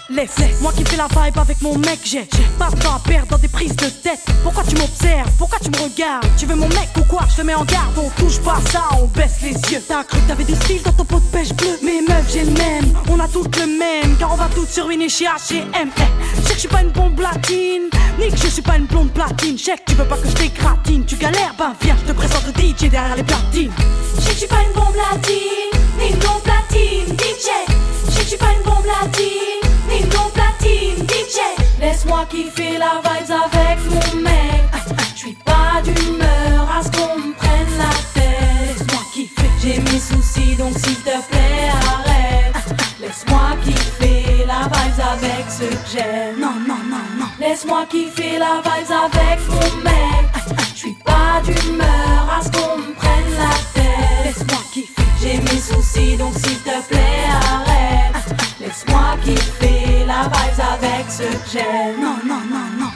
Laisse-moi kiffer la vibe avec mon mec. J'ai pas de temps à perdre dans des prises de tête. Pourquoi tu m'observes? Pourquoi tu me regardes? Tu veux mon mec ou quoi? Je te mets en garde. On touche pas à ça, on baisse les yeux. T'as cru que t'avais du style dans ton pot de pêche bleu? Mais meuf, j'ai le même. On a toutes le même. Car on va toutes se ruiner chez H&M. Je sais que je suis pas une bombe latine, ni que je suis pas une blonde platine. Je sais que tu veux pas que je t'écratine. Tu galères? Ben viens, je te présente le DJ derrière les platines. Je sais que je suis pas une bombe latine, ni une blonde platine. DJ, je sais que je suis pas une bombe latine, ni une blonde platine. DJ, laisse-moi kiffer la vibes avec mon mec. Je suis pas d'humeur à ce qu'on me prenne la tête. Laisse-moi kiffer, j'ai mes soucis donc s'il te plaît arrête. Laisse-moi kiffer la vibes avec ceux que j'aime. Non, non, non, non. Laisse-moi kiffer la vibes avec mon mec. Je suis pas d'humeur à ce qu'on me prenne la tête. Laisse-moi kiffer. J'ai mes soucis donc s'il te plaît arrête. Laisse-moi kiffer la vibes avec ceux que j'aime. Non, non, non, non.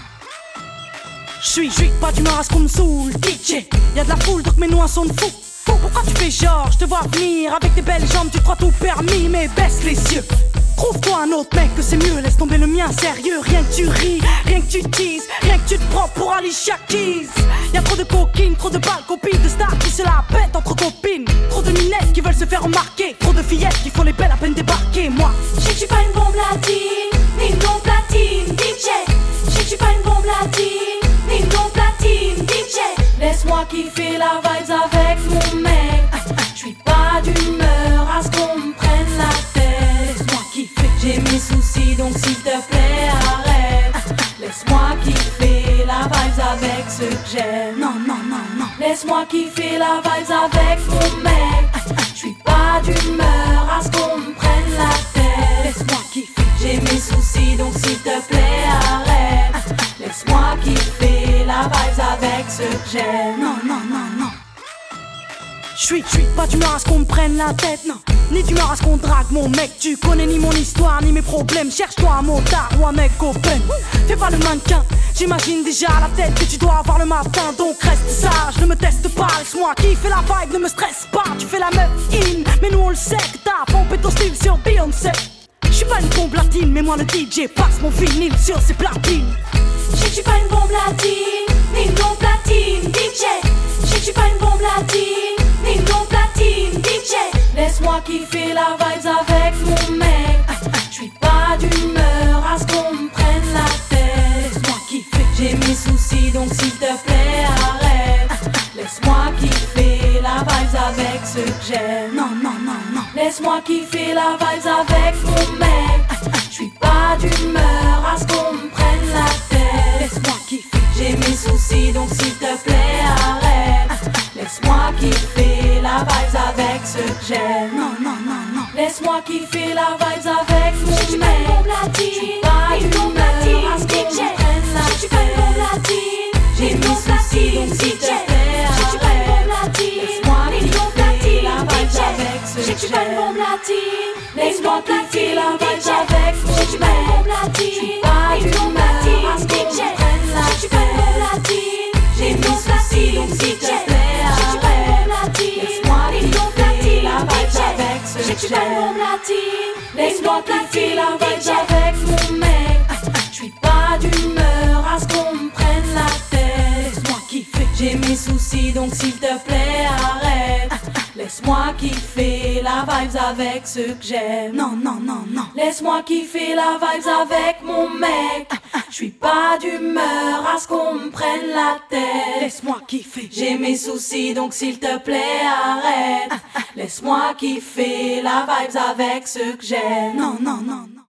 J'suis pas d'humeur à ce qu'on me saoule. DJ, y'a de la foule donc mes noix sont de fou. Pourquoi tu fais genre, je te vois venir avec tes belles jambes, tu crois tout permis, mais baisse les yeux. Trouve-toi un autre mec que c'est mieux, laisse tomber le mien sérieux. Rien que tu ris, rien que tu teases, rien que tu te prends pour Alicia Keys. Y'a trop de coquines, trop de balles, copines de stars qui se la pètent entre copines. Trop de minettes qui veulent se faire remarquer, trop de fillettes qui font les belles à peine débarquer. Moi, je sais que je suis pas une bombe latine, ni une blonde platine. DJ, je sais que je suis pas une bombe latine, ni une blonde platine. DJ, laisse-moi kiffer la vibes avec mon mec. Je suis pas d'humeur à ce qu'on me prenne la tête. laisse-moi kiffer. J'ai mes soucis donc s'il te plaît arrête. Laisse-moi kiffer la vibes avec ceux que j'aime. Non, non, non, non. Laisse-moi kiffer la vibes avec mon mec. Je suis pas d'humeur à ce qu'on me prenne la tête. Laisse-moi kiffer. J'ai mes soucis donc s'il te plaît arrête. Laisse-moi kiffer la vibes avec ceux que j'aime. Non, non, non, non. J'suis pas d'humeur à ce qu'on me prenne la tête, non. Ni d'humeur à ce qu'on drague mon mec. Tu connais ni mon histoire ni mes problèmes. Cherche-toi un motard ou un mec open. Fais pas le mannequin, j'imagine déjà la tête que tu dois avoir le matin. Donc reste sage, ne me teste pas. Laisse-moi kiffer la vibe, ne me stresse pas. Tu fais la meuf in, mais nous on le sait que t'as pompé ton style sur Beyoncé. J'suis pas une bombe latine, mais moi le DJ passe mon vinyle sur ses platines. Je sais que je suis pas une bombe latine, ni une blonde platine. DJ, je sais que je suis pas une bombe latine, ni une blonde platine. DJ, laisse-moi kiffer la vibes avec mon mec. Je suis pas d'humeur à ce qu'on me prenne la tête. Laisse-moi kiffer. J'ai mes soucis donc s'il te plaît arrête. Laisse-moi kiffer la vibes avec ceux que j'aime. Non, non, non, non. Laisse-moi kiffer la vibes avec mon mec. Je suis pas d'humeur à ce qu'on me prenne la tête. Laisse-moi kiffer. J'ai mes soucis donc s'il te plaît arrête. Laisse-moi kiffer la vibes avec ceux que j'aime. Non, non, non, non. Laisse-moi kiffer la vibes avec mon mec. Je suis pas une bombe latine, à ce qu'on DJ. me prenne la Je suis pas une bombe tête. latine, J'ai mes soucis donc s'il te plaît Je suis pas une bombe arrête. latine, Laisse-moi ni une blonde kiffer platine. la DJ, vibes avec ceux je que suis pas une j'aime. bombe latine, Laisse-moi kiffer la vibes DJ. avec mon Je suis pas une bombe mec. latine, Je suis pas ni une blonde d'humeur platine. à ce qu'on DJ, me prenne la je suis pas une bombe tête. latine, J'ai ni une mes blonde soucis, platine. donc s'il te DJ, plaît, je suis pas une bombe arrête. latine, Laisse-moi ni une blonde kiffer platine. la vibes DJ, avec ceux je que suis pas une j'aime. bombe latine, Laisse-moi kiffer la vibes DJ. avec mon mec. Je suis pas d'humeur à ce qu'on me prenne la tête. Laisse-moi kiffer. J'ai mes soucis donc s'il te plaît arrête. Laisse-moi kiffer la vibes avec ceux que j'aime. Non, non, non, non. Laisse-moi kiffer la vibes avec mon mec. Je suis pas d'humeur à ce qu'on me prenne la tête. Laisse-moi kiffer. J'ai mes soucis donc s'il te plaît arrête. Laisse-moi kiffer la vibes avec ceux que j'aime. Non, non, non, non.